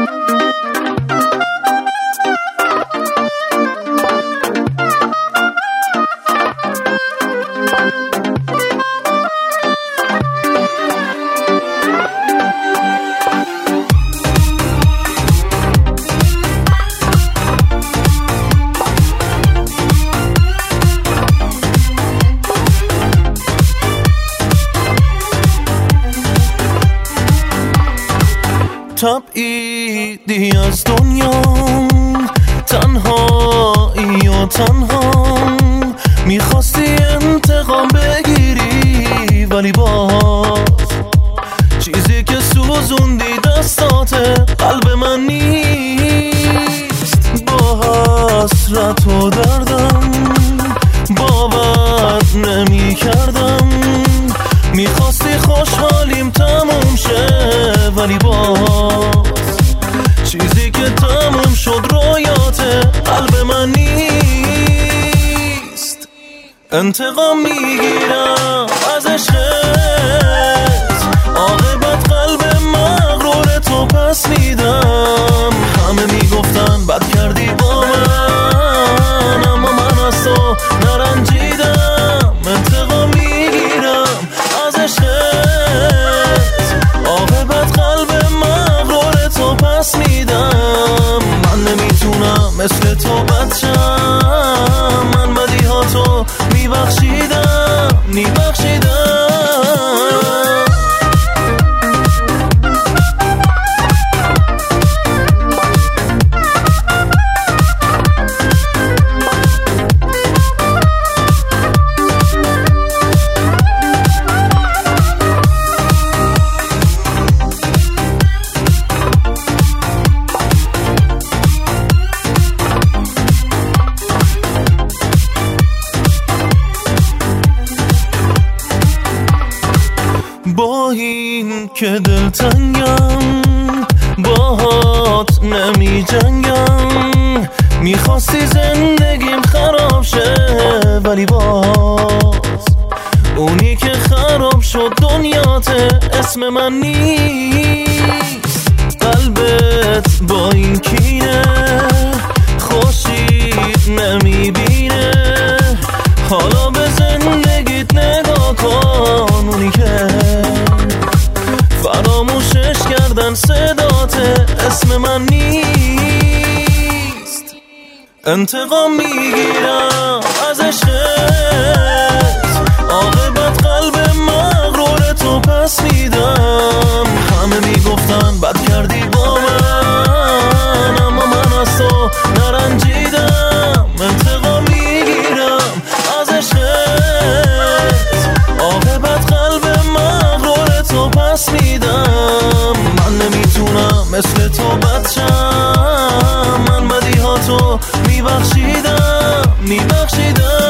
تبعیدی از دنیا، تنهایی و تنها میخواستی انتقام بگیری، ولی باز چیزی که سوزوندی دستات قلب من نیست. با حسرت و دردم باور نمی کردم، میخواستی خوشحالیم تموم شه، ولی باز چیزی که تموم شد رویات قلب من نیست. انتقام میگیرم از عشقت، عاقبت قلب مغرور تو پس میدم. همه میگفتن بد کردی با من، اما من از تو نرنجیدم. انتقام میگیرم از عشقت، عاقبت قلب مغرور تو پس میدم. من نمیتونم مثل تو بچم، من بدیهاتو میبخشیدم. با این که دلتنگم باهات نمی جنگم، میخواستی زندگیم خراب شه، ولی باز اونی که خراب شد دنیاته اسم من نیست. قلبت با این کینه خوشی نمیبینه، حالا به زندگیت نگاه کن. اونی که فراموشش کردن صدات اسم من نیست. انتقام میگیرم از عشقت، عاقبت قلب مغرور تو پس میدم. همه میگفتن بد کردی با من، اما من از تو نرنجیدم. انتقام میگیرم از عشقت، عاقبت قلب مغرور تو پس میدم. من نمیتونم مثل تو بچم، من بدیهاتو میبخشیدم.